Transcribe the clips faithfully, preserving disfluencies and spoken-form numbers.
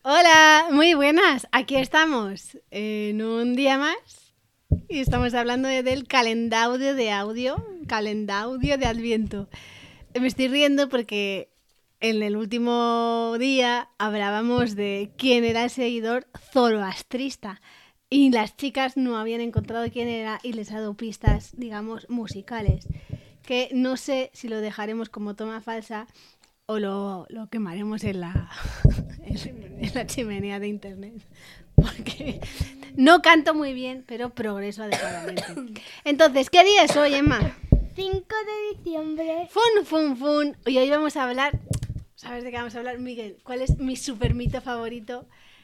Hola, muy buenas. Aquí estamos en un día más y estamos hablando de- del calendario de audio, calendario de Adviento. Me estoy riendo porque en el último día hablábamos de quién era el seguidor zoroastrista y las chicas no habían encontrado quién era y les ha dado pistas, digamos, musicales, que no sé si lo dejaremos como toma falsa o lo, lo quemaremos en la, en, en la chimenea de internet. Porque no canto muy bien, pero progreso adecuadamente. Entonces, ¿qué día es hoy, Emma? cinco de diciembre. Fun, fun, fun. Y hoy vamos a hablar... ¿Sabes de qué vamos a hablar, Miguel? ¿Cuál es mi super mito favorito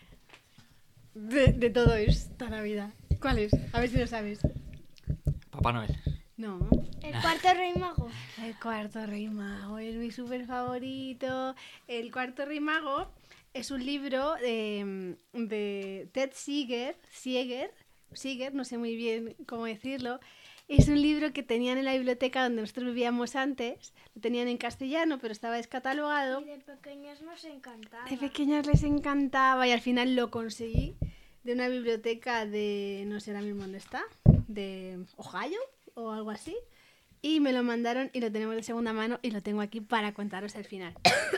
de, de todo esta Navidad? ¿Cuál es? A ver si lo sabes. Papá Noel. No. El cuarto rey mago. El cuarto rey mago es mi súper favorito. El cuarto rey mago es un libro de, de Ted Seeger, Seeger, Seeger, no sé muy bien cómo decirlo. Es un libro que tenían en la biblioteca donde nosotros vivíamos antes. Lo tenían en castellano, pero estaba descatalogado. Y de pequeños nos encantaba. De pequeños les encantaba y al final lo conseguí de una biblioteca de, no sé ahora mismo dónde está, de Ohio o algo así. Y me lo mandaron y lo tenemos de segunda mano y lo tengo aquí para contaros el final.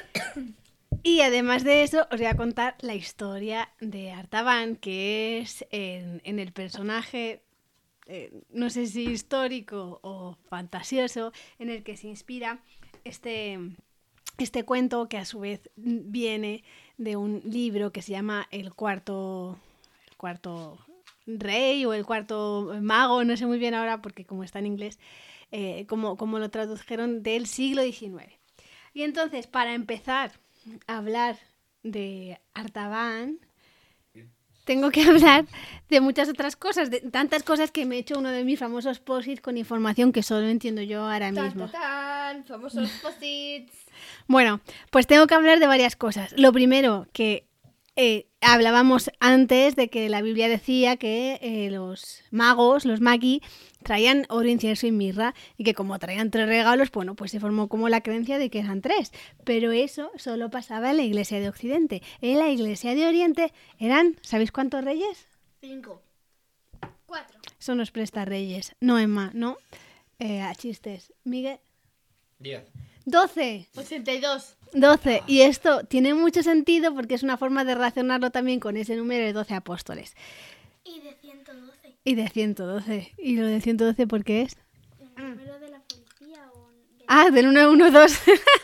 Y además de eso, os voy a contar la historia de Artaban, que es en, en el personaje, eh, no sé si histórico o fantasioso, en el que se inspira este, este cuento, que a su vez viene de un libro que se llama El Cuarto, el cuarto Rey o El Cuarto Mago, no sé muy bien ahora porque como está en inglés, eh, como, como lo tradujeron del siglo diecinueve. Y entonces, para empezar a hablar de Artaban, tengo que hablar de muchas otras cosas, de tantas cosas que me he hecho uno de mis famosos post-its con información que solo entiendo yo ahora mismo. Tan, tan, tan, famosos post-its. Bueno, pues tengo que hablar de varias cosas. Lo primero, que eh, hablábamos antes de que la Biblia decía que eh, los magos, los magi, traían oro, incienso y mirra y que como traían tres regalos, bueno, pues se formó como la creencia de que eran tres. Pero eso solo pasaba en la Iglesia de Occidente. En la Iglesia de Oriente eran, ¿sabéis cuántos reyes? Cinco. Cuatro. Eso nos presta reyes. No, Emma, no. Eh, a chistes. Miguel. Diez. doce. Ochenta y dos. doce. Y esto tiene mucho sentido porque es una forma de relacionarlo también con ese número de doce apóstoles. Y de ciento doce. Y de ciento doce. ¿Y lo de ciento doce por qué es? ¿El número de la policía o...? De... Ah, del uno uno dos.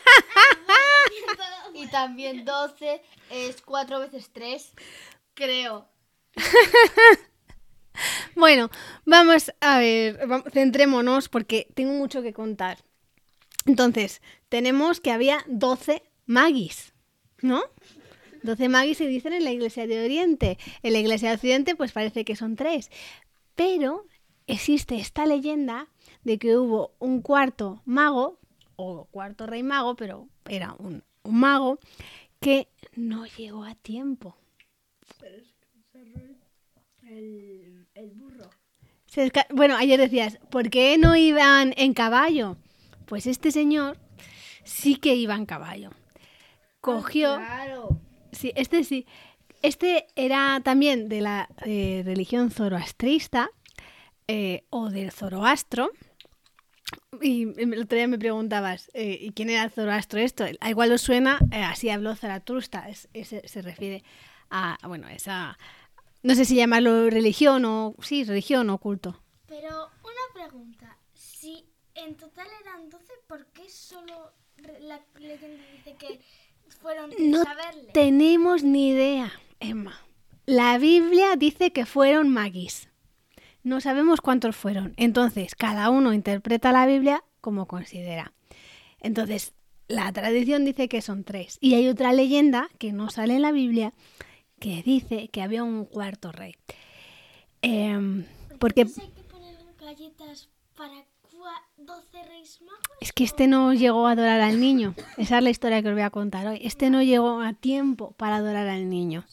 Y también doce es cuatro veces tres, creo. Bueno, vamos a ver, vamos, centrémonos porque tengo mucho que contar. Entonces, tenemos que había doce magis, ¿no? doce magis se dicen en la Iglesia de Oriente. En la Iglesia de Occidente, pues parece que son tres. Pero existe esta leyenda de que hubo un cuarto mago, o cuarto rey mago, pero era un, un mago, que no llegó a tiempo. El, el burro. Se desca- bueno, ayer decías, ¿por qué no iban en caballo? Pues este señor sí que iba en caballo. Cogió... Claro. Sí, este sí. Este era también de la eh, religión zoroastrista eh, o del Zoroastro. Y el otro día me preguntabas, eh, ¿y quién era el Zoroastro esto? A igual os suena, eh, así habló Zaratustra. Es, es, se refiere a, bueno, esa... No sé si llamarlo religión o... Sí, religión o culto. Pero una pregunta. Si en total eran doce, ¿por qué solo la leyenda dice que fueron tres No a verle? tenemos ni idea, Emma. La Biblia dice que fueron magis. No sabemos cuántos fueron. Entonces, cada uno interpreta la Biblia como considera. Entonces, la tradición dice que son tres. Y hay otra leyenda que no sale en la Biblia que dice que había un cuarto rey. Eh, porque ¿Entonces hay que ponerle galletas para doce reyes magos? es que este no llegó a adorar al niño. Esa es la historia que os voy a contar hoy. Este no llegó a tiempo para adorar al niño.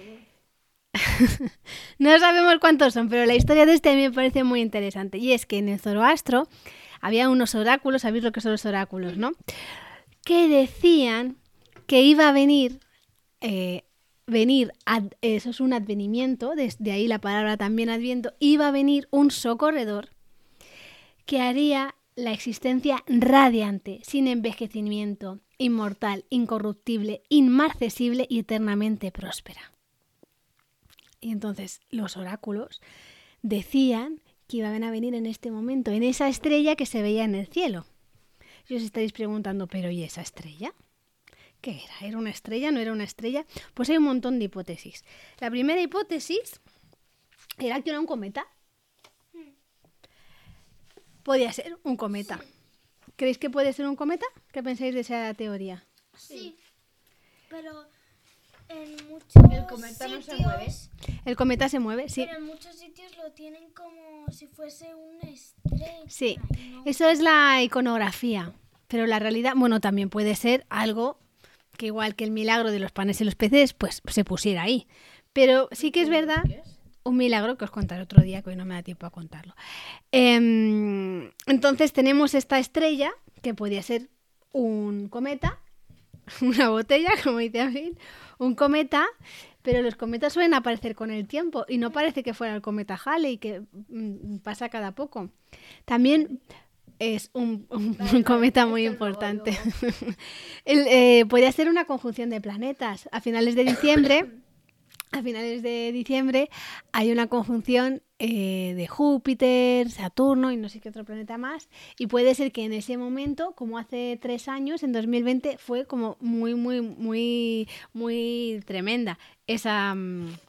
No sabemos cuántos son, pero la historia de este a mí me parece muy interesante. Y es que en el Zoroastro había unos oráculos, sabéis lo que son los oráculos, ¿no? Que decían que iba a venir eh, venir, ad, eso es un advenimiento, desde ahí la palabra también adviento, iba a venir un socorredor que haría la existencia radiante, sin envejecimiento, inmortal, incorruptible, inmarcesible y eternamente próspera. Y entonces los oráculos decían que iban a venir en este momento, en esa estrella que se veía en el cielo. Y os estaréis preguntando, ¿pero y esa estrella? ¿Qué era? ¿Era una estrella? ¿No era una estrella? Pues hay un montón de hipótesis. La primera hipótesis era que era un cometa. Podía ser un cometa. Sí. ¿Creéis que puede ser un cometa? ¿Qué pensáis de esa teoría? Sí, pero en muchos El cometa sitios, no se mueve. El cometa se mueve, sí. Pero en muchos sitios lo tienen como si fuese una estrella. Sí, ¿no? eso es la iconografía. Pero la realidad, bueno, también puede ser algo que igual que el milagro de los panes y los peces, pues se pusiera ahí. Pero sí que es verdad... Un milagro que os contaré otro día, que hoy no me da tiempo a contarlo. Eh, entonces tenemos esta estrella, que podía ser un cometa, una botella, como dice Abril, un cometa, pero los cometas suelen aparecer con el tiempo y no parece que fuera el cometa Halley, que mm, pasa cada poco. También es un, un, un cometa muy importante. el, eh, podría ser una conjunción de planetas. A finales de diciembre... A finales de diciembre hay una conjunción eh, de Júpiter, Saturno y no sé qué otro planeta más. Y puede ser que en ese momento, como hace tres años, en dos mil veinte, fue como muy, muy, muy, muy tremenda esa,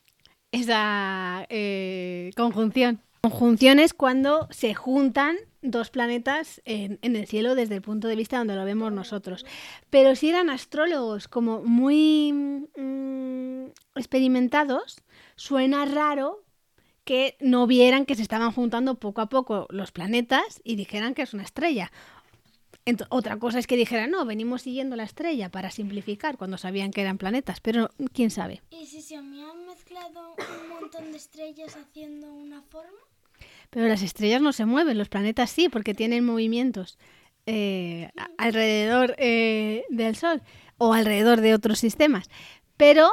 esa eh, conjunción. Conjunciones cuando se juntan dos planetas en, en el cielo desde el punto de vista donde lo vemos nosotros. Pero si eran astrólogos como muy mmm, experimentados, suena raro que no vieran que se estaban juntando poco a poco los planetas y dijeran que es una estrella. Ent- otra cosa es que dijeran, no, venimos siguiendo la estrella para simplificar cuando sabían que eran planetas, pero quién sabe. ¿Y si se me han mezclado un montón de estrellas haciendo una forma? Pero las estrellas no se mueven, los planetas sí, porque tienen movimientos eh, a- alrededor eh, del Sol o alrededor de otros sistemas. Pero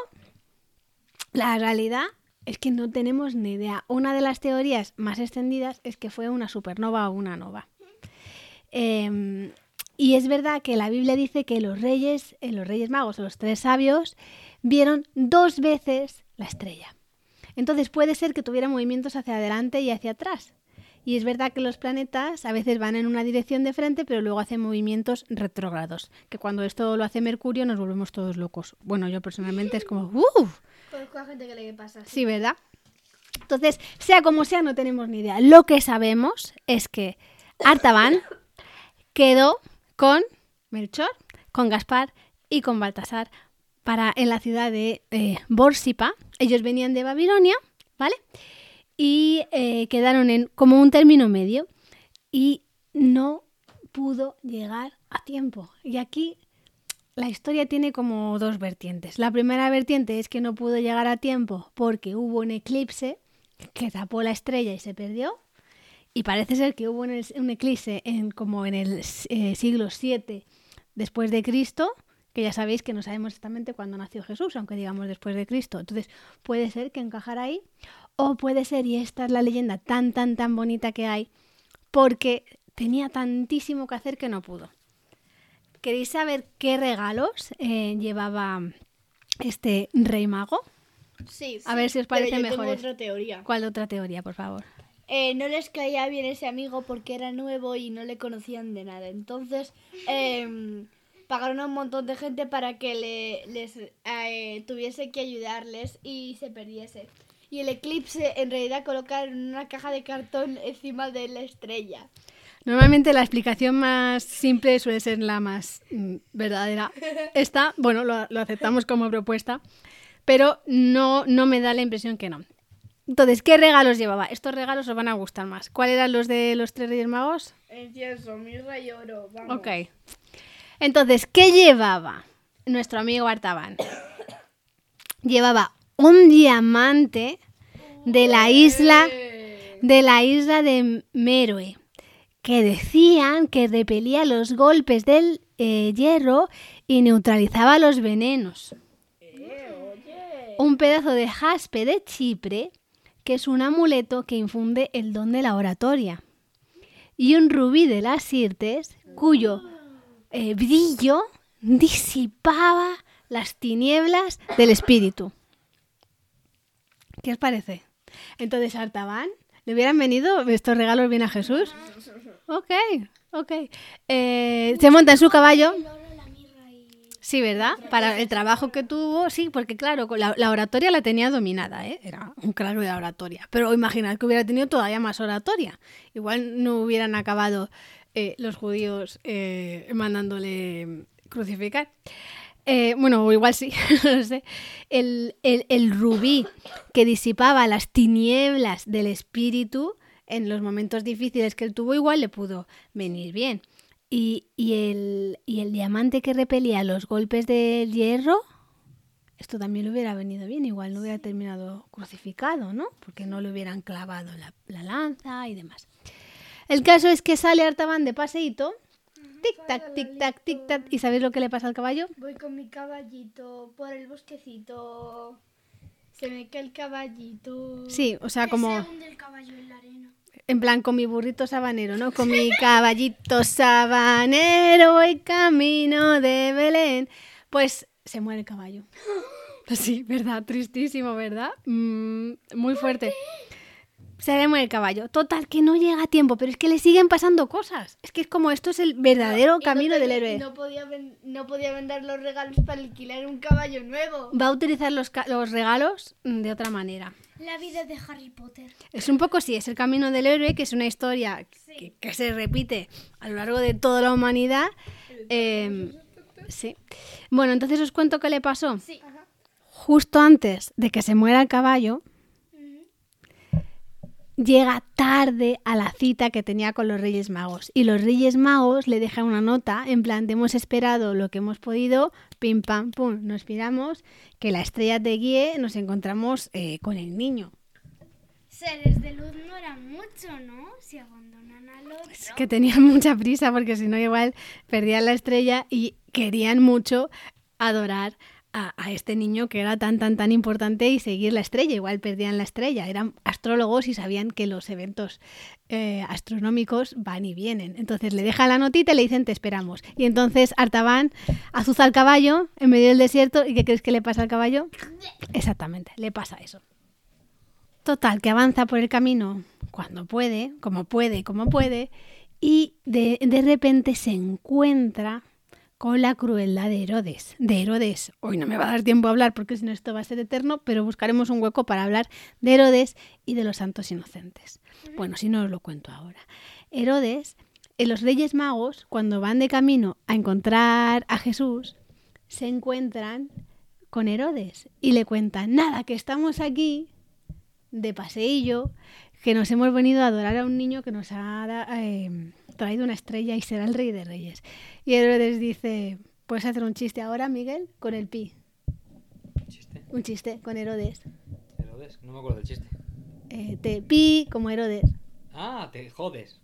la realidad es que no tenemos ni idea. Una de las teorías más extendidas es que fue una supernova o una nova. Eh, y es verdad que la Biblia dice que los reyes, eh, los reyes magos o los tres sabios vieron dos veces la estrella. Entonces puede ser que tuviera movimientos hacia adelante y hacia atrás. Y es verdad que los planetas a veces van en una dirección de frente, pero luego hacen movimientos retrógrados. Que cuando esto lo hace Mercurio nos volvemos todos locos. Bueno, yo personalmente es como... ¡Uh! Conozco a gente que le pasa así. Sí, ¿verdad? Entonces, sea como sea, no tenemos ni idea. Lo que sabemos es que Artaban quedó con Melchor, con Gaspar y con Baltasar para, en la ciudad de eh, Bórsipa. Ellos venían de Babilonia, ¿vale? Y eh, quedaron en como un término medio y no pudo llegar a tiempo. Y aquí la historia tiene como dos vertientes. La primera vertiente es que no pudo llegar a tiempo porque hubo un eclipse que tapó la estrella y se perdió. Y parece ser que hubo un, un eclipse en, como en el eh, siglo siete después de Cristo, que ya sabéis que no sabemos exactamente cuándo nació Jesús, aunque digamos después de Cristo. Entonces puede ser que encajara ahí, o puede ser, y esta es la leyenda tan, tan, tan bonita que hay, porque tenía tantísimo que hacer que no pudo. ¿Queréis saber qué regalos eh, llevaba este rey mago? Sí, A ver si os parece pero yo mejor. tengo otra teoría. ¿Cuál otra teoría, por favor? Eh, no les caía bien ese amigo porque era nuevo y no le conocían de nada. Entonces, eh, pagaron a un montón de gente para que le, les eh, tuviese que ayudarles y se perdiese. Y el eclipse en realidad colocaron una caja de cartón encima de la estrella. Normalmente la explicación más simple suele ser la más mm, verdadera. Esta, bueno, lo, lo aceptamos como propuesta, pero no, no me da la impresión que no. Entonces, ¿qué regalos llevaba? Estos regalos os van a gustar más. ¿Cuáles eran los de los tres Reyes Magos? Incienso, mirra y oro, vamos. Ok. Entonces, ¿qué llevaba nuestro amigo Artaban? Llevaba un diamante de la isla de la isla de Meroe, que decían que repelía los golpes del eh, hierro y neutralizaba los venenos. Eh, oye. un pedazo de jaspe de Chipre, que es un amuleto que infunde el don de la oratoria, y un rubí de las Sirtes, cuyo eh, brillo disipaba las tinieblas del espíritu. ¿Qué os parece? Entonces, Artaban, ¿le hubieran venido estos regalos bien a Jesús? Ok, ok. Eh, se monta en su caballo. El oro, la mirra y... Sí, ¿verdad? Para el trabajo que tuvo, sí, porque claro, con la, la oratoria la tenía dominada, ¿eh? Era un crack de la oratoria. Pero imaginad que hubiera tenido todavía más oratoria. Igual no hubieran acabado eh, los judíos eh, mandándole crucificar. Eh, bueno, o igual sí, no lo sé. El, el, el rubí que disipaba las tinieblas del espíritu en los momentos difíciles que él tuvo, igual le pudo venir bien. Y, y, el, y el diamante que repelía los golpes del hierro, esto también le hubiera venido bien, igual no hubiera terminado crucificado, ¿no? Porque no le hubieran clavado la, la lanza y demás. El caso es que sale Artaban de paseíto, tic-tac, tic-tac, tic-tac, ¿y sabéis lo que le pasa al caballo? Voy con mi caballito por el bosquecito. Se me cae el caballito. Sí, o sea, Que como... se hunde el caballo en la arena. En plan, con mi burrito sabanero, ¿no? Con mi caballito sabanero, el camino de Belén. Pues se muere el caballo. Sí, ¿verdad? Tristísimo, ¿verdad? Mm, muy fuerte. Se le muere el caballo. Total, que no llega a tiempo, pero es que le siguen pasando cosas. Es que es como esto es el verdadero Y camino no del tenía- héroe. No podía, ven- no podía vender los regalos para alquilar un caballo nuevo. Va a utilizar los, ca- los regalos mm, de otra manera. La vida de Harry Potter. Es un poco sí, es el camino del héroe, que es una historia que, que se repite a lo largo de toda la humanidad. Eh, sí. Bueno, entonces os cuento qué le pasó. Sí. Justo antes de que se muera el caballo, llega tarde a la cita que tenía con los Reyes Magos. Y los Reyes Magos le dejan una nota, en plan, te hemos esperado lo que hemos podido, pim, pam, pum, nos piramos, que la estrella te guíe, nos encontramos eh, con el niño. Seres de luz no era mucho, ¿no? Si abandonan al otro. Es que tenían mucha prisa porque si no igual perdían la estrella y querían mucho adorar a, a este niño que era tan, tan, tan importante y seguir la estrella. Igual perdían la estrella. Eran astrólogos y sabían que los eventos eh, astronómicos van y vienen. Entonces le dejan la notita y le dicen te esperamos. Y entonces Artaban azuza al caballo en medio del desierto. ¿Y qué crees que le pasa al caballo? Exactamente, le pasa eso. Total, que avanza por el camino cuando puede, como puede, como puede, y de, de repente se encuentra con la crueldad de Herodes. De Herodes, hoy no me va a dar tiempo a hablar porque si no esto va a ser eterno, pero buscaremos un hueco para hablar de Herodes y de los santos inocentes. Bueno, si no os lo cuento ahora. Herodes, en los Reyes Magos, cuando van de camino a encontrar a Jesús, se encuentran con Herodes y le cuentan, nada, que estamos aquí de paseillo, que nos hemos venido a adorar a un niño que nos ha eh, traído una estrella y será el rey de reyes. Y Herodes dice, ¿puedes hacer un chiste ahora, Miguel? Con el pi. ¿Chiste? Un chiste con Herodes. Herodes, no me acuerdo del chiste. Eh, te pi como Herodes. Ah, te jodes.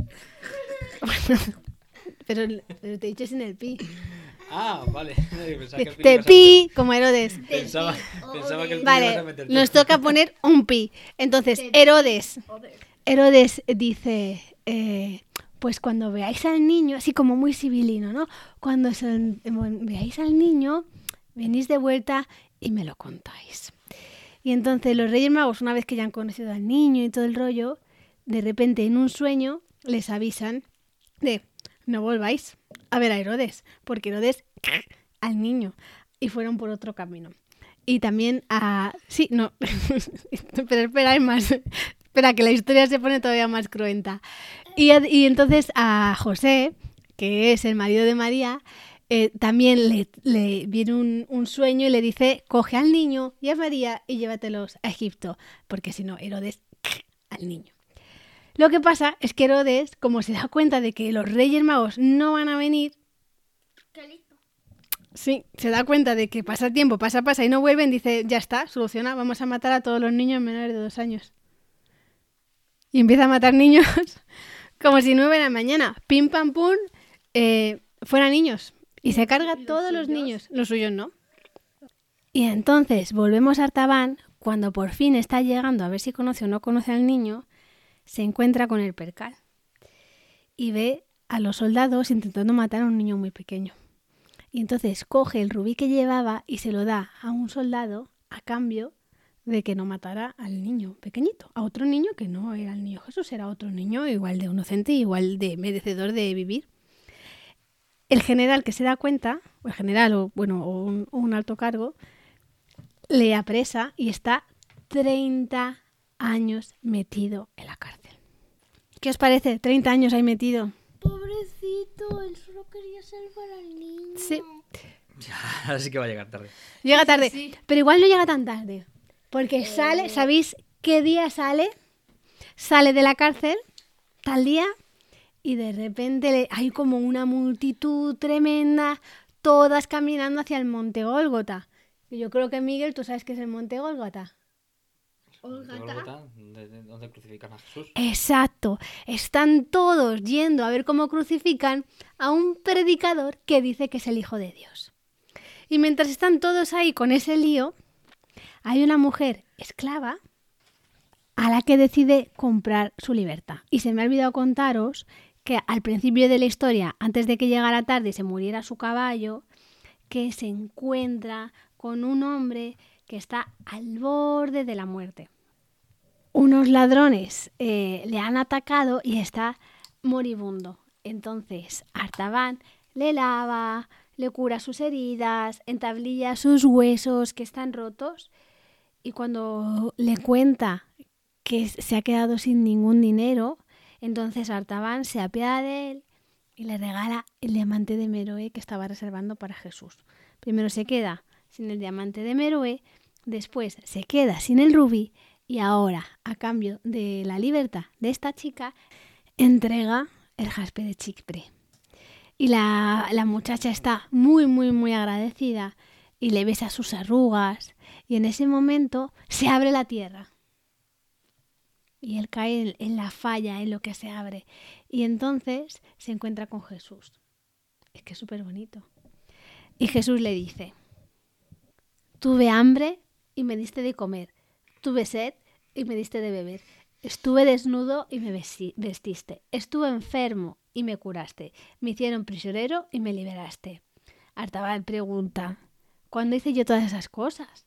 pero, pero te he dicho sin el pi. Ah, vale. Pensaba que el pi Te ibas a pi como Herodes. meter. Pensaba, pensaba que el pi ibas Vale, a meter tú. nos toca poner un pi. Entonces, Herodes. Herodes dice, eh, pues cuando veáis al niño, así como muy sibilino, ¿no? Cuando se- veáis al niño, venís de vuelta y me lo contáis. Y entonces los Reyes Magos, una vez que ya han conocido al niño y todo el rollo, de repente en un sueño les avisan de, no volváis a ver a Herodes, porque Herodes al niño, y fueron por otro camino. Y también a... Sí, no, pero espera, hay más. Espera, que la historia se pone todavía más cruenta. Y, a- y entonces a José, que es el marido de María, eh, también le, le viene un, un sueño y le dice, coge al niño y a María y llévatelos a Egipto, porque si no, Herodes al niño. Lo que pasa es que Herodes, como se da cuenta de que los Reyes Magos no van a venir, Qué listo. sí, se da cuenta de que pasa el tiempo, pasa, pasa y no vuelven, dice, ya está, soluciona, vamos a matar a todos los niños menores de dos años. Y empieza a matar niños como si no hubiera mañana. Pim, pam, pum, eh, fuera niños. Y se carga a todos los niños. Los suyos no. Y entonces volvemos a Artaban, cuando por fin está llegando a ver si conoce o no conoce al niño, se encuentra con el percal y ve a los soldados intentando matar a un niño muy pequeño. Y entonces coge el rubí que llevaba y se lo da a un soldado a cambio de que no matara al niño pequeñito, a otro niño que no era el niño Jesús, era otro niño igual de inocente, igual de merecedor de vivir. El general que se da cuenta, o el general o, bueno, o un, o un alto cargo, le apresa y está treinta años metido en la cárcel. ¿Qué os parece? treinta años ahí metido. Pobrecito, él solo quería salvar al niño. Sí. Ahora sí que va a llegar tarde. Llega tarde, Sí, sí. pero igual no llega tan tarde. Porque sale, ¿sabéis qué día sale? Sale de la cárcel, tal día, y de repente le- hay como una multitud tremenda, todas caminando hacia el Monte Gólgota. Y yo creo que, Miguel, tú sabes qué es el Monte Gólgota. Gólgota, ¿de- de- ¿Dónde crucifican a Jesús? Exacto, están todos yendo a ver cómo crucifican a un predicador que dice que es el Hijo de Dios. Y mientras están todos ahí con ese lío, hay una mujer esclava a la que decide comprar su libertad. Y se me ha olvidado contaros que al principio de la historia, antes de que llegara tarde y se muriera su caballo, que se encuentra con un hombre que está al borde de la muerte. Unos ladrones eh, le han atacado y está moribundo. Entonces Artaban le lava, le cura sus heridas, entablilla sus huesos que están rotos, y cuando le cuenta que se ha quedado sin ningún dinero, entonces Artaban se apiada de él y le regala el diamante de Meroe que estaba reservando para Jesús. Primero se queda sin el diamante de Meroe, después se queda sin el rubí, y ahora, a cambio de la libertad de esta chica, entrega el jaspe de Chipre. Y la, la muchacha está muy, muy, muy agradecida y le besa sus arrugas, y en ese momento se abre la tierra. Y él cae en, en la falla, en lo que se abre. Y entonces se encuentra con Jesús. Es que es súper bonito. Y Jesús le dice: tuve hambre y me diste de comer. Tuve sed y me diste de beber. Estuve desnudo y me vesti- vestiste. Estuve enfermo y me curaste. Me hicieron prisionero y me liberaste. Artaban pregunta: ¿cuándo hice yo todas esas cosas?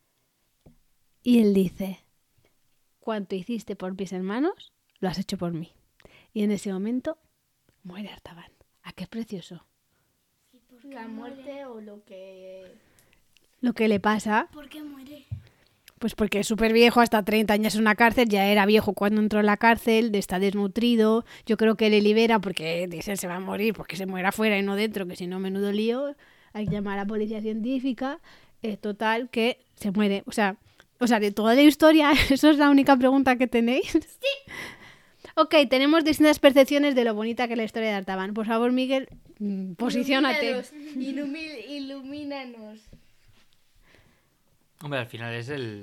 Y él dice: cuanto hiciste por mis hermanos, lo has hecho por mí. Y en ese momento muere Artaban. ¿A qué es precioso? La muerte o lo que... Lo que le pasa, ¿Por qué muere? pues porque es súper viejo, hasta treinta años en una cárcel, ya era viejo cuando entró en la cárcel, está desnutrido. Yo creo que le libera porque dice se va a morir, porque se muera afuera y no dentro, que si no, menudo lío. Hay que llamar a la policía científica. Eh, total, que se muere. O sea, o sea, de toda la historia, ¿eso es la única pregunta que tenéis? Sí. Ok, tenemos distintas percepciones de lo bonita que es la historia de Artaban. Por favor, Miguel, mm, posiciónate. Ilumínanos, ilumi- ilumínanos. Hombre, al final es el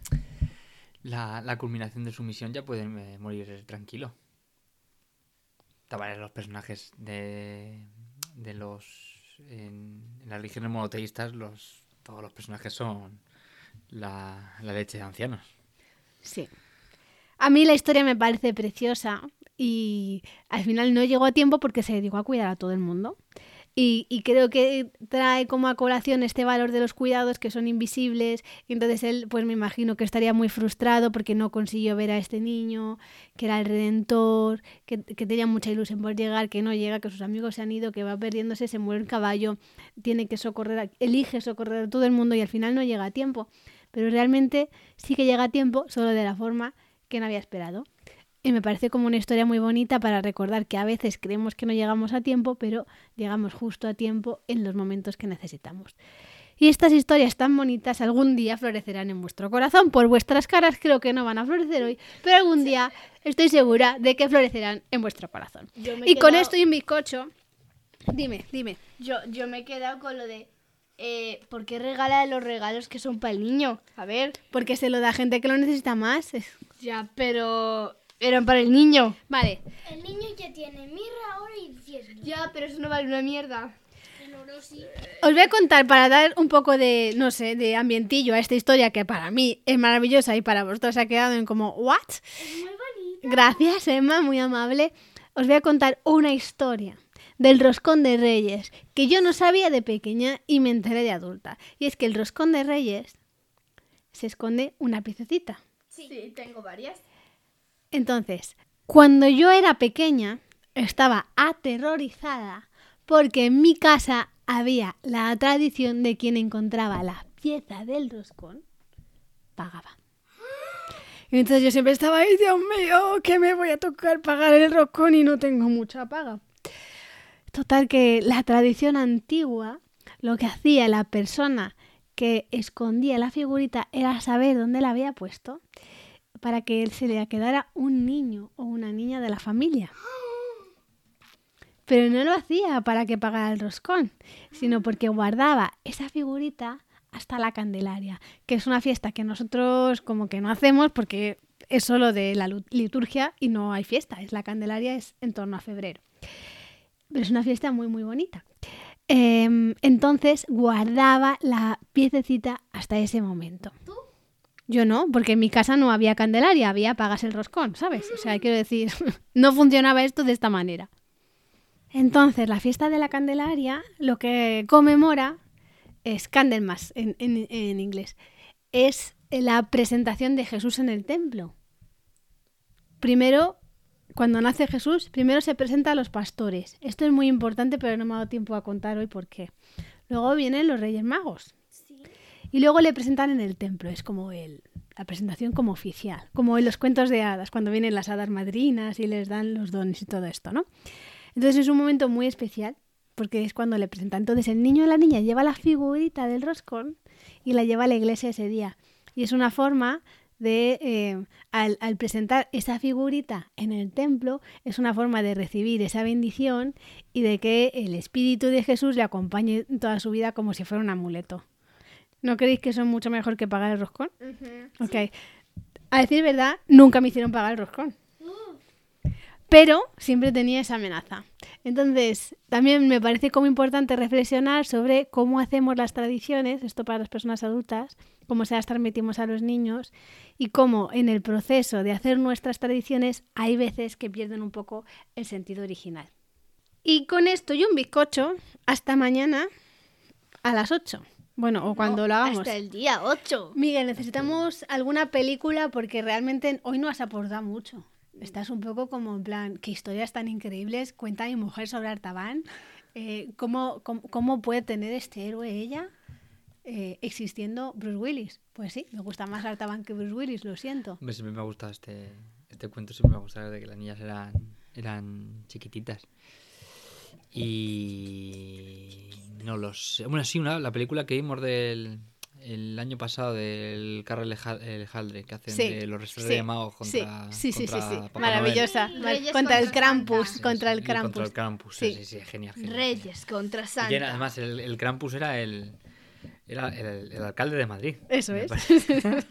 la, la culminación de su misión, ya puede eh, morir tranquilo. También los personajes de, de los... En, en las religiones monoteístas, los, todos los personajes son la, la leche de ancianos. Sí. A mí la historia me parece preciosa y al final no llegó a tiempo porque se dedicó a cuidar a todo el mundo. Y, y creo que trae como a colación este valor de los cuidados que son invisibles. Y entonces él, pues me imagino que estaría muy frustrado porque no consiguió ver a este niño, que era el Redentor, que, que tenía mucha ilusión por llegar, que no llega, que sus amigos se han ido, que va perdiéndose, se muere el caballo, tiene que socorrer, a, elige socorrer a todo el mundo y al final no llega a tiempo. Pero realmente sí que llega a tiempo, solo de la forma que no había esperado. Y me parece como una historia muy bonita para recordar que a veces creemos que no llegamos a tiempo, pero llegamos justo a tiempo en los momentos que necesitamos. Y estas historias tan bonitas algún día florecerán en vuestro corazón. Por vuestras caras creo que no van a florecer hoy, pero algún día estoy segura de que florecerán en vuestro corazón. Yo me he Y con quedado- esto y un bizcocho, dime, dime. Yo, yo me he quedado con lo de... Eh, ¿por qué regala los regalos que son para el niño? A ver, Porque se lo da a gente que lo necesita más. ya, pero... Eran para el niño. Vale, El niño ya tiene mirra ahora y incienso. Ya, pero eso no vale una mierda. Que no Os voy a contar para dar un poco de, no sé, de ambientillo a esta historia que para mí es maravillosa y para vosotros se ha quedado en como, ¿what? Es muy bonita. Gracias, Emma, muy amable. Os voy a contar una historia del roscón de Reyes que yo no sabía de pequeña y me enteré de adulta. Y es que el roscón de Reyes se esconde una piececita. Sí, tengo varias. Entonces, cuando yo era pequeña, estaba aterrorizada porque en mi casa había la tradición de quien encontraba la pieza del roscón, pagaba. Y entonces yo siempre estaba ahí, Dios mío, que me voy a tocar pagar el roscón y no tengo mucha paga. Total que la tradición antigua, lo que hacía la persona que escondía la figurita era saber dónde la había puesto para que él se le quedara un niño o una niña de la familia. Pero no lo hacía para que pagara el roscón, sino porque guardaba esa figurita hasta la Candelaria, que es una fiesta que nosotros como que no hacemos porque es solo de la liturgia y no hay fiesta. Es la Candelaria, es en torno a febrero. Pero es una fiesta muy, muy bonita. Eh, entonces guardaba la piececita hasta ese momento. ¿Tú? Yo no, porque en mi casa no había Candelaria, había pagas el roscón, ¿sabes? O sea, quiero decir, no funcionaba esto de esta manera. Entonces, la fiesta de la Candelaria lo que conmemora es Candlemas en, en, en inglés. Es la presentación de Jesús en el templo. Primero, cuando nace Jesús, primero se presenta a los pastores. Esto es muy importante, pero no me ha dado tiempo a contar hoy por qué. Luego vienen los Reyes Magos. Sí. Y luego le presentan en el templo. Es como el, la presentación como oficial. Como en los cuentos de hadas, cuando vienen las hadas madrinas y les dan los dones y todo esto, ¿no? Entonces es un momento muy especial porque es cuando le presentan. Entonces el niño o la niña lleva la figurita del roscón y la lleva a la iglesia ese día. Y es una forma de, eh, al, al presentar esa figurita en el templo, es una forma de recibir esa bendición y de que el Espíritu de Jesús le acompañe toda su vida como si fuera un amuleto. ¿No creéis que eso es mucho mejor que pagar el roscón? Uh-huh. Ok. A decir verdad, nunca me hicieron pagar el roscón. Pero siempre tenía esa amenaza. Entonces, también me parece como importante reflexionar sobre cómo hacemos las tradiciones, esto para las personas adultas, cómo se las transmitimos a los niños y cómo en el proceso de hacer nuestras tradiciones hay veces que pierden un poco el sentido original. Y con esto y un bizcocho, hasta mañana a las ocho. Bueno, o cuando No, lo hagamos. Hasta el día ocho. Miguel, necesitamos alguna película porque realmente hoy no has aportado mucho. Estás un poco como en plan, qué historias tan increíbles cuenta mi mujer sobre Artaban. Eh, ¿cómo, cómo, ¿Cómo puede tener este héroe ella eh, existiendo Bruce Willis? Pues sí, me gusta más Artaban que Bruce Willis, lo siento. Hombre, siempre me ha gustado este, este cuento, siempre me ha gustado desde que las niñas eran, eran chiquititas. Y no lo sé. Bueno, sí, una, la película que vimos del el año pasado del Carrel el Haldre, que hacen Sí, de los Reyes sí, Magos contra, sí, sí, sí, contra sí, sí. Papá Maravillosa. Noel. Mar- Reyes contra el contra Krampus, Santa. contra el Sí, contra Krampus. el Krampus, Sí. sí, sí, sí, genial, genial. Reyes contra Santa. Y era, además, el, el Krampus era el, era el, el alcalde de Madrid. Eso me es. parece.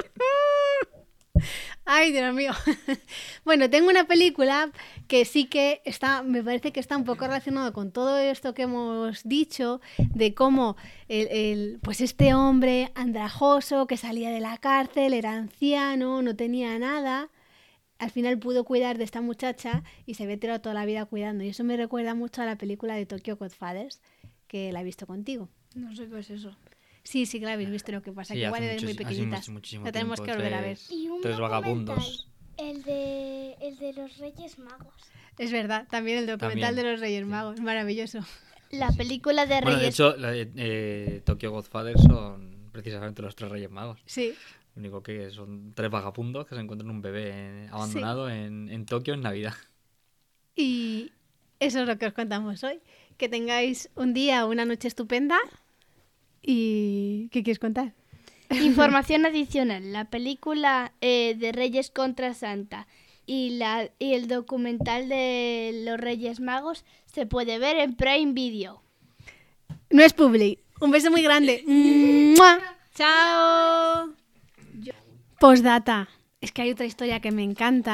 Ay, Dios mío. Bueno, tengo una película que sí que está, me parece que está un poco relacionado con todo esto que hemos dicho, de cómo el, el, pues este hombre andrajoso que salía de la cárcel, era anciano, no tenía nada, al final pudo cuidar de esta muchacha y se había tirado toda la vida cuidando. Y eso me recuerda mucho a la película de Tokyo Godfathers, que la he visto contigo. No sé qué es eso. Sí, sí que la habéis visto, lo que pasa Sí, que hace igual eres muy muchis- hace pequeñitas. much- muchísimo La tenemos tiempo, que volver a ver. tres- Y un Tres documental, vagabundos. El de, el de los Reyes Magos. Es verdad, también el documental También, de los Reyes sí. Magos, maravilloso. La película de Bueno, de Reyes. hecho, la de, eh, Tokyo Godfathers son precisamente los tres Reyes Magos. Sí, Lo único que son tres vagabundos que se encuentran un bebé eh, abandonado en, en Tokio en Navidad. y eso es lo que os contamos hoy. Que tengáis un día o una noche estupenda. ¿Y qué quieres contar? Información adicional. La película eh, de Reyes contra Santa y, la, y el documental de los Reyes Magos se puede ver en Prime Video. No es public. Un beso muy grande. ¡Mua! ¡Chao! Postdata. Es que hay otra historia que me encanta,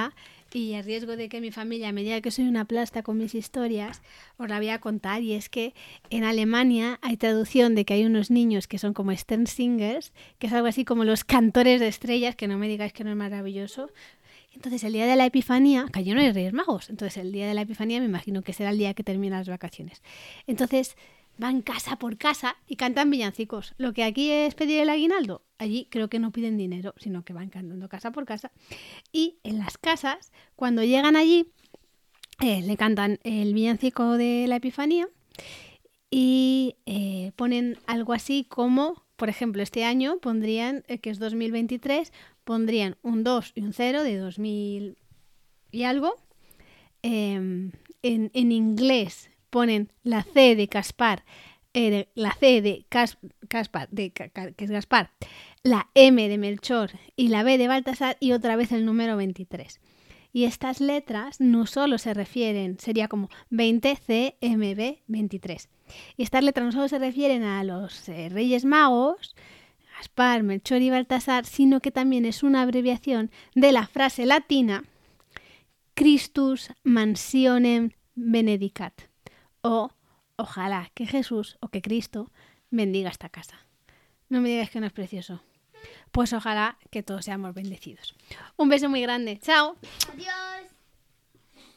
y a riesgo de que mi familia me diga que soy una plasta con mis historias, os la voy a contar. Y es que en Alemania hay traducción de que hay unos niños que son como Sternsingers, que es algo así como los cantores de estrellas, que no me digáis que no es maravilloso. Entonces el día de la Epifanía, que allí no hay Reyes Magos, entonces el día de la Epifanía me imagino que será el día que terminan las vacaciones. Entonces van casa por casa y cantan villancicos. Lo que aquí es pedir el aguinaldo, allí creo que no piden dinero, sino que van cantando casa por casa. Y en las casas, cuando llegan allí, eh, le cantan el villancico de la Epifanía y eh, ponen algo así como, por ejemplo, este año pondrían, eh, que es dos mil veintitrés, pondrían un dos y un cero de dos mil y algo. Eh, en, en inglés ponen la C de Caspar, eh, la C de Cas, Caspar, de, que es Gaspar, la M de Melchor y la B de Baltasar y otra vez el número veintitrés. Y estas letras no solo se refieren, sería como veinte C M B veintitrés. Y estas letras no solo se refieren a los eh, Reyes Magos, Gaspar, Melchor y Baltasar, sino que también es una abreviación de la frase latina Christus mansionem benedicat, o ojalá que Jesús o que Cristo bendiga esta casa. No me digas que no es precioso. Pues ojalá que todos seamos bendecidos. Un beso muy grande. ¡Chao! Adiós.